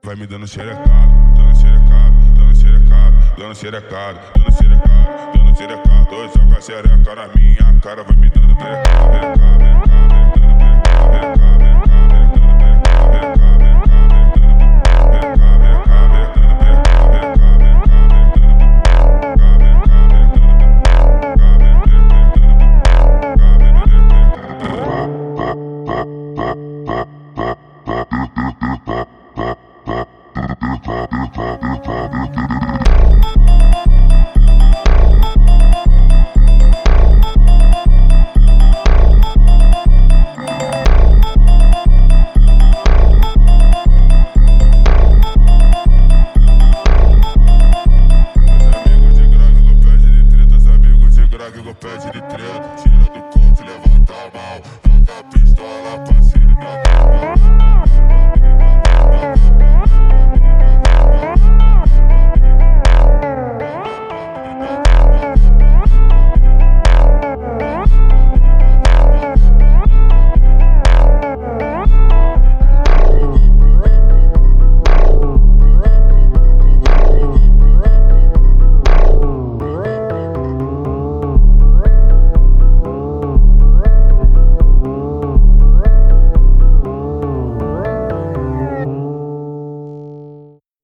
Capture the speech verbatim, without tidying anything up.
vai me dando xerecado, dando xerecado, dando xerecado, dando xerecado, dando xerecado, dando xerecado. Joga xereca na minha cara, vai me dando xerecado, xerecado, xerecado.